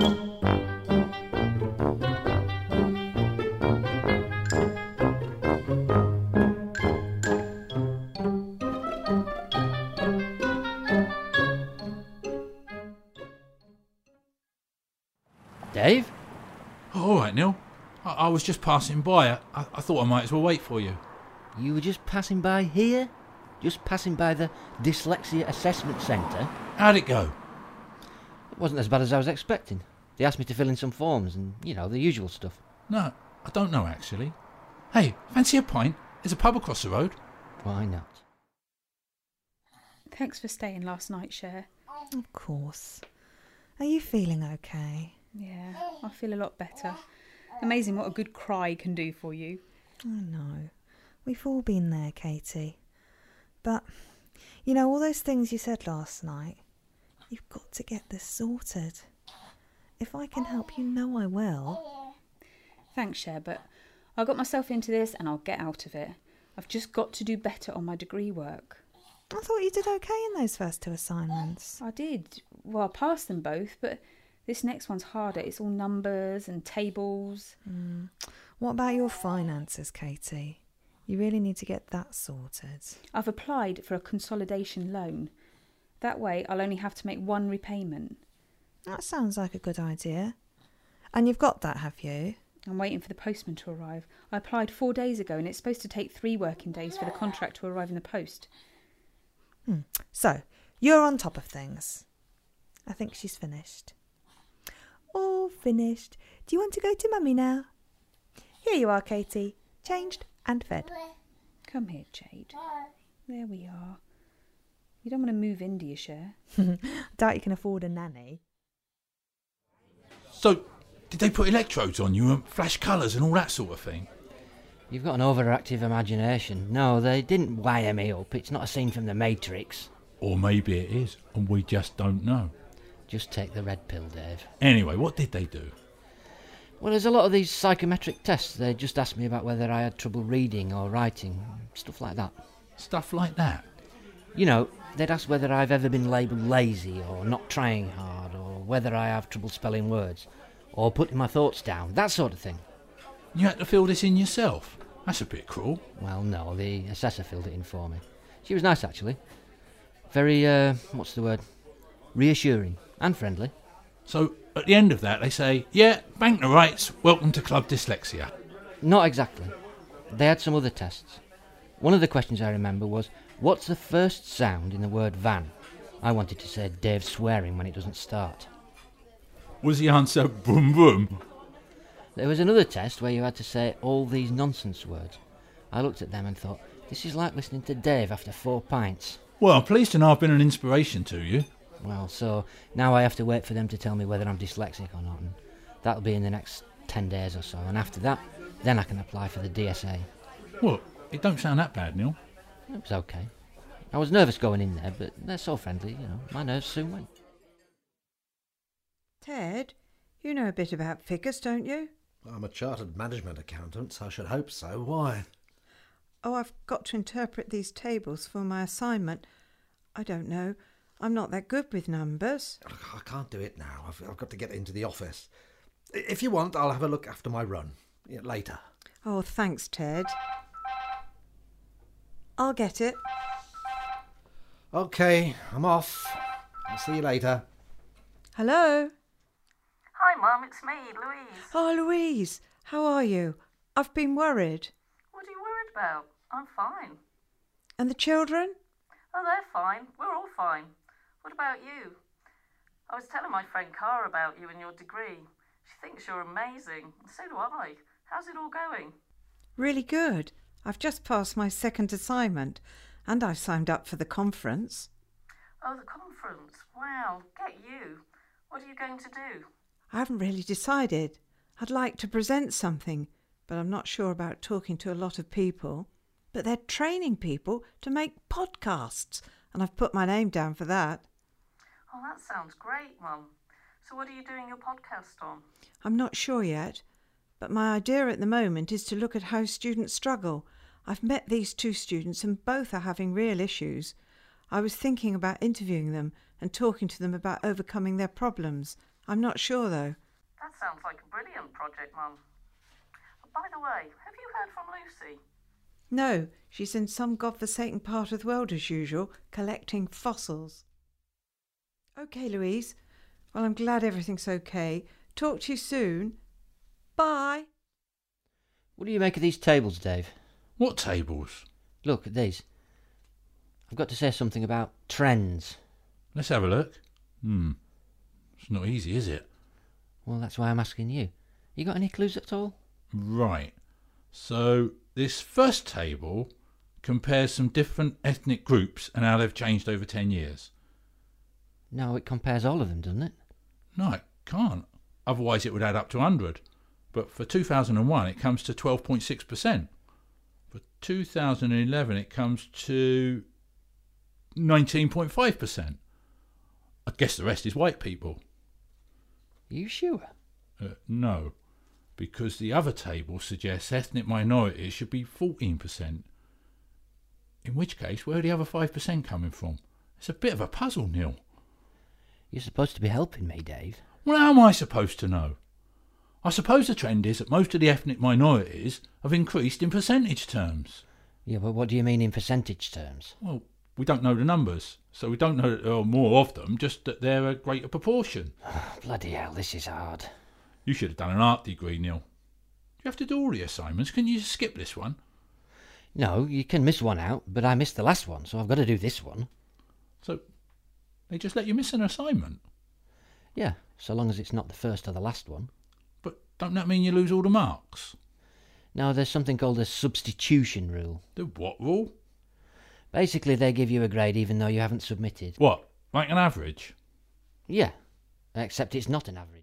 Dave? Oh, all right, Neil. I was just passing by. I thought I might as well wait for you. You were just passing by here? Just passing by the Dyslexia Assessment Centre? How'd it go? It wasn't as bad as I was expecting. They asked me to fill in some forms and, the usual stuff. No, I don't know, actually. Hey, fancy a pint? There's a pub across the road. Why not? Thanks for staying last night, Cher. Of course. Are you feeling okay? Yeah, I feel a lot better. Amazing what a good cry can do for you. I know. We've all been there, Katie. But, all those things you said last night, you've got to get this sorted. If I can help, I will. Thanks, Cher, but I got myself into this and I'll get out of it. I've just got to do better on my degree work. I thought you did okay in those first 2 assignments. I did. Well, I passed them both, but this next one's harder. It's all numbers and tables. What about your finances, Katie? You really need to get that sorted. I've applied for a consolidation loan. That way I'll only have to make one repayment. That sounds like a good idea. And you've got that, have you? I'm waiting for the postman to arrive. I applied 4 days ago and it's supposed to take 3 working days for the contract to arrive in the post. So, you're on top of things. I think she's finished. All finished. Do you want to go to Mummy now? Here you are, Katie. Changed and fed. Come here, Jade. There we are. You don't want to move in, do you, Cher? Doubt you can afford a nanny. So, did they put electrodes on you and flash colours and all that sort of thing? You've got an overactive imagination. No, they didn't wire me up. It's not a scene from The Matrix. Or maybe it is, and we just don't know. Just take the red pill, Dave. Anyway, what did they do? Well, there's a lot of these psychometric tests. They just asked me about whether I had trouble reading or writing, stuff like that. Stuff like that? They'd ask whether I've ever been labelled lazy or not trying hard, or whether I have trouble spelling words, or putting my thoughts down, that sort of thing. You had to fill this in yourself? That's a bit cruel. Well, no, the assessor filled it in for me. She was nice, actually. Very, reassuring and friendly. So, at the end of that, they say, yeah, bank the rights, welcome to Club Dyslexia. Not exactly. They had some other tests. One of the questions I remember was, what's the first sound in the word van? I wanted to say Dave swearing when it doesn't start. Was the answer boom boom? There was another test where you had to say all these nonsense words. I looked at them and thought, this is like listening to Dave after 4 pints. Well, I'm pleased to know I've been an inspiration to you. Well, so now I have to wait for them to tell me whether I'm dyslexic or not, and that'll be in the next 10 days or so, and after that, then I can apply for the DSA. Well, it don't sound that bad, Neil. It was okay. I was nervous going in there, but they're so friendly, my nerves soon went. Ted, you know a bit about figures, don't you? I'm a chartered management accountant, so I should hope so. Why? Oh, I've got to interpret these tables for my assignment. I don't know. I'm not that good with numbers. I can't do it now. I've got to get into the office. If you want, I'll have a look after my run. Later. Oh, thanks, Ted. I'll get it. OK, I'm off. I'll see you later. Hello? Hi, Mum, it's me, Louise. Oh, Louise, how are you? I've been worried. What are you worried about? I'm fine. And the children? Oh, they're fine. We're all fine. What about you? I was telling my friend Cara about you and your degree. She thinks you're amazing, and so do I. How's it all going? Really good. I've just passed my second assignment, and I've signed up for the conference. Oh, the conference. Wow, get you. What are you going to do? I haven't really decided. I'd like to present something, but I'm not sure about talking to a lot of people. But they're training people to make podcasts, and I've put my name down for that. Oh, that sounds great, Mum. So what are you doing your podcast on? I'm not sure yet, but my idea at the moment is to look at how students struggle. I've met these 2 students and both are having real issues. I was thinking about interviewing them and talking to them about overcoming their problems. I'm not sure, though. That sounds like a brilliant project, Mum. By the way, have you heard from Lucy? No, she's in some godforsaken part of the world as usual, collecting fossils. OK, Louise. Well, I'm glad everything's OK. Talk to you soon. Bye. What do you make of these tables, Dave? What tables? Look at these. I've got to say something about trends. Let's have a look. It's not easy, is it? Well, that's why I'm asking you. You got any clues at all? Right. So this first table compares some different ethnic groups and how they've changed over 10 years. No, it compares all of them, doesn't it? No, it can't. Otherwise it would add up to 100. But for 2001 it comes to 12.6%. For 2011 it comes to 19.5%. I guess the rest is white people. Are you sure? No, because the other table suggests ethnic minorities should be 14%. In which case, where are the other 5% coming from? It's a bit of a puzzle, Neil. You're supposed to be helping me, Dave. Well, how am I supposed to know? I suppose the trend is that most of the ethnic minorities have increased in percentage terms. Yeah, but what do you mean in percentage terms? Well, we don't know the numbers, so we don't know that there are more of them, just that they're a greater proportion. Bloody hell, this is hard. You should have done an art degree, Neil. Do you have to do all the assignments? Can you just skip this one? No, you can miss one out, but I missed the last one, so I've got to do this one. So, they just let you miss an assignment? Yeah, so long as it's not the first or the last one. But don't that mean you lose all the marks? No, there's something called a substitution rule. The what rule? Basically, they give you a grade even though you haven't submitted. What, like an average? Yeah, except it's not an average.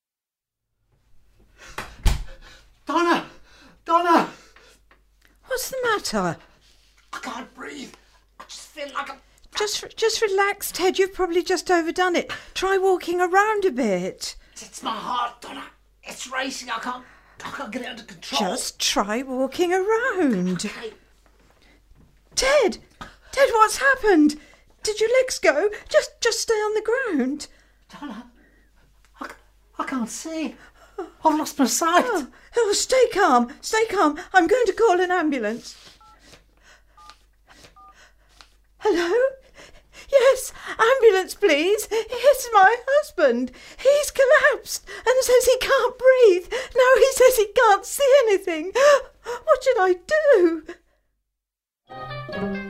Donna! Donna! What's the matter? I can't breathe. I just feel like I'm... Just relax, Ted. You've probably just overdone it. Try walking around a bit. It's my heart, Donna. It's racing. I can't get it under control. Just try walking around. Okay. Ted, what's happened? Did your legs go? Just stay on the ground. Donna, I can't see. I've lost my sight. Oh, stay calm. I'm going to call an ambulance. Hello? Yes, ambulance, please. It's my husband. He's collapsed and says he can't breathe. Now he says he can't see anything. What should I do?